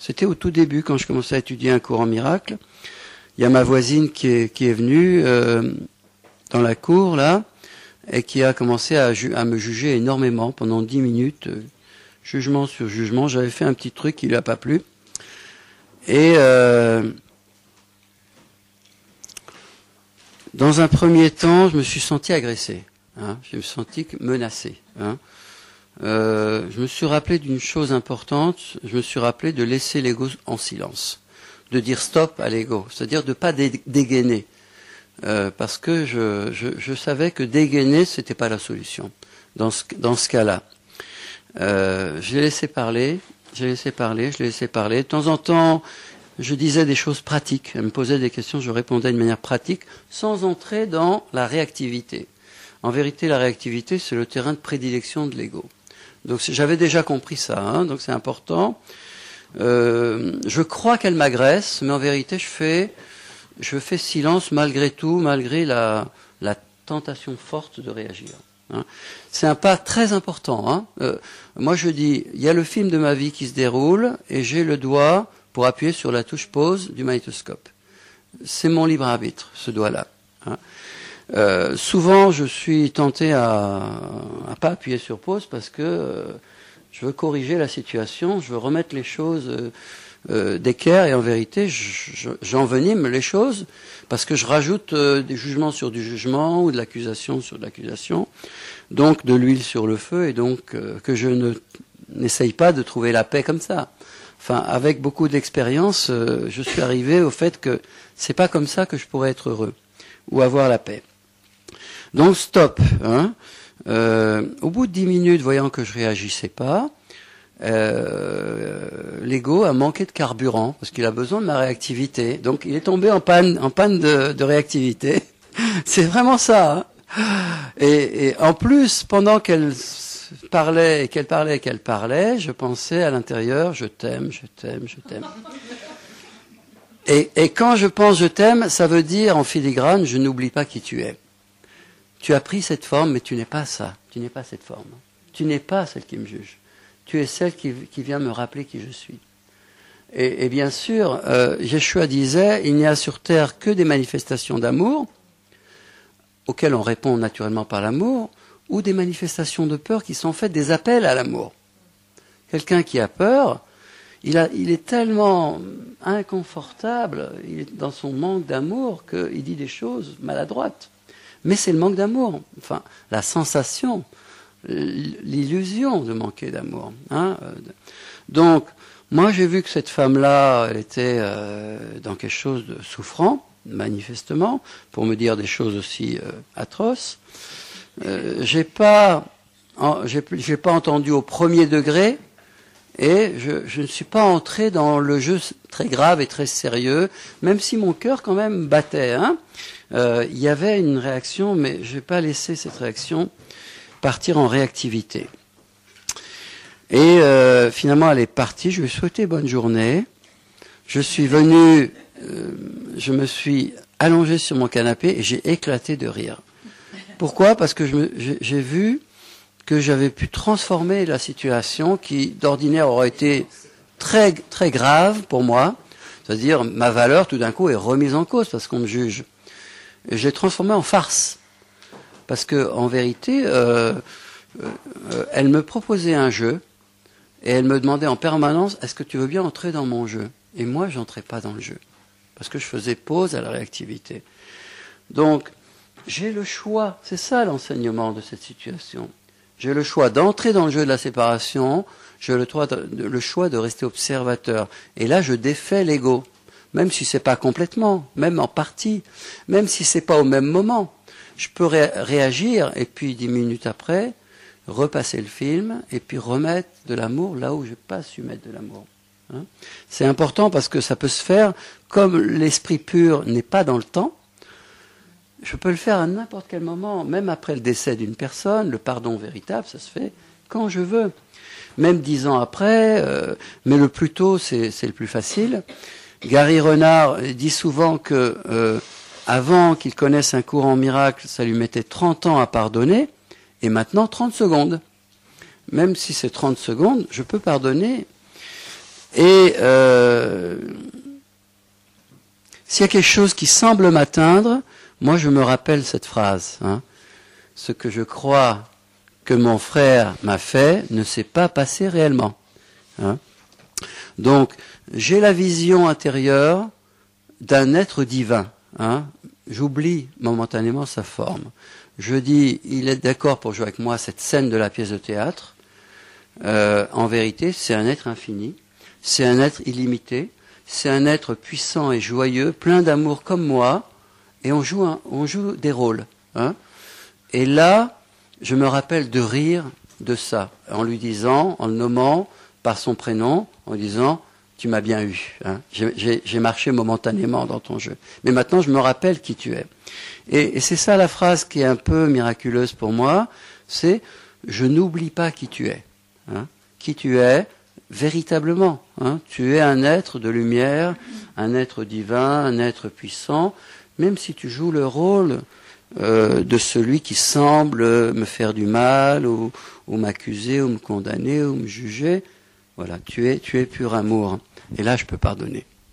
C'était au tout début, quand je commençais à étudier un cours en miracle. Il y a ma voisine qui est venue dans la cour, là, et qui a commencé à me juger énormément pendant 10 minutes, jugement sur jugement. J'avais fait un petit truc qui lui a pas plu. Et dans un premier temps, je me suis senti agressé. Hein, je me suis senti menacé. Hein. Je me suis rappelé d'une chose importante. Je me suis rappelé de laisser l'ego en silence, de dire stop à l'ego, c'est-à-dire de pas dégainer, parce que je savais que dégainer c'était pas la solution dans ce cas-là. Je l'ai laissé parler. De temps en temps, je disais des choses pratiques. Elle me posait des questions, je répondais de manière pratique, sans entrer dans la réactivité. En vérité, la réactivité, c'est le terrain de prédilection de l'ego. Donc j'avais déjà compris ça, hein, donc c'est important. Je crois qu'elle m'agresse, mais en vérité, je fais silence malgré tout, malgré la tentation forte de réagir. Hein. C'est un pas très important. Hein. Moi, je dis, il y a le film de ma vie qui se déroule, et j'ai le doigt pour appuyer sur la touche pause du magnétoscope. C'est mon libre arbitre, ce doigt-là. Hein. Souvent, je suis tenté à pas appuyer sur pause parce que je veux corriger la situation, je veux remettre les choses d'équerre, et en vérité, j'envenime les choses parce que je rajoute des jugements sur du jugement ou de l'accusation sur de l'accusation, donc de l'huile sur le feu, et donc que je n'essaye pas de trouver la paix comme ça. Enfin, avec beaucoup d'expérience, je suis arrivé au fait que c'est pas comme ça que je pourrais être heureux ou avoir la paix. Donc stop. Hein. Au bout de 10 minutes, voyant que je réagissais pas, l'ego a manqué de carburant parce qu'il a besoin de ma réactivité. Donc il est tombé en panne de réactivité. C'est vraiment ça. Hein. Et en plus, pendant qu'elle parlait, je pensais à l'intérieur, je t'aime. Et quand je pense je t'aime, ça veut dire en filigrane, je n'oublie pas qui tu es. Tu as pris cette forme, mais tu n'es pas ça. Tu n'es pas cette forme. Tu n'es pas celle qui me juge. Tu es celle qui vient me rappeler qui je suis. Et bien sûr, Yeshua disait, il n'y a sur terre que des manifestations d'amour, auxquelles on répond naturellement par l'amour, ou des manifestations de peur qui sont faites des appels à l'amour. Quelqu'un qui a peur, il est tellement inconfortable dans son manque d'amour qu'il dit des choses maladroites. Mais c'est le manque d'amour, enfin la sensation, l'illusion de manquer d'amour. Hein. Donc, moi j'ai vu que cette femme-là, elle était dans quelque chose de souffrant, manifestement, pour me dire des choses aussi atroces. J'ai pas entendu au premier degré, et je ne suis pas entré dans le jeu très grave et très sérieux, même si mon cœur quand même battait. Hein. Il y avait une réaction, mais je n'ai pas laissé cette réaction partir en réactivité. Et finalement, elle est partie. Je lui ai souhaité bonne journée. Je suis venu, je me suis allongé sur mon canapé et j'ai éclaté de rire. Pourquoi ? Parce que j'ai vu que j'avais pu transformer la situation qui, d'ordinaire, aurait été très, très grave pour moi. C'est-à-dire, ma valeur, tout d'un coup, est remise en cause parce qu'on me juge. Et je l'ai transformé en farce. Parce que, en vérité, elle me proposait un jeu et elle me demandait en permanence, est-ce que tu veux bien entrer dans mon jeu ? Et moi, je n'entrais pas dans le jeu. Parce que je faisais pause à la réactivité. Donc, j'ai le choix. C'est ça l'enseignement de cette situation. J'ai le choix d'entrer dans le jeu de la séparation. J'ai le choix de rester observateur. Et là, je défais l'ego. Même si c'est pas complètement, même en partie, même si c'est pas au même moment. Je peux réagir et puis 10 minutes après, repasser le film et puis remettre de l'amour là où je n'ai pas su mettre de l'amour. Hein. C'est important parce que ça peut se faire, comme l'esprit pur n'est pas dans le temps, je peux le faire à n'importe quel moment, même après le décès d'une personne, le pardon véritable, ça se fait quand je veux. Même 10 ans après, mais le plus tôt, c'est le plus facile. Gary Renard dit souvent que avant qu'il connaisse un courant miracle, ça lui mettait 30 ans à pardonner, et maintenant 30 secondes. Même si c'est 30 secondes, je peux pardonner. Et s'il y a quelque chose qui semble m'atteindre, moi je me rappelle cette phrase. Hein. Ce que je crois que mon frère m'a fait ne s'est pas passé réellement. Hein. Donc, j'ai la vision intérieure d'un être divin. Hein. J'oublie momentanément sa forme. Je dis, il est d'accord pour jouer avec moi cette scène de la pièce de théâtre. En vérité, c'est un être infini, c'est un être illimité, c'est un être puissant et joyeux, plein d'amour comme moi, et on joue des rôles. Hein. Et là, je me rappelle de rire de ça, en lui disant, en le nommant par son prénom, en disant, tu m'as bien eu. Hein. J'ai marché momentanément dans ton jeu. Mais maintenant, je me rappelle qui tu es. Et c'est ça la phrase qui est un peu miraculeuse pour moi, c'est, je n'oublie pas qui tu es. Hein. Qui tu es véritablement. Hein. Tu es un être de lumière, un être divin, un être puissant, même si tu joues le rôle de celui qui semble me faire du mal, ou m'accuser, ou me condamner, ou me juger. Voilà, tu es pur amour. Et là, je peux pardonner.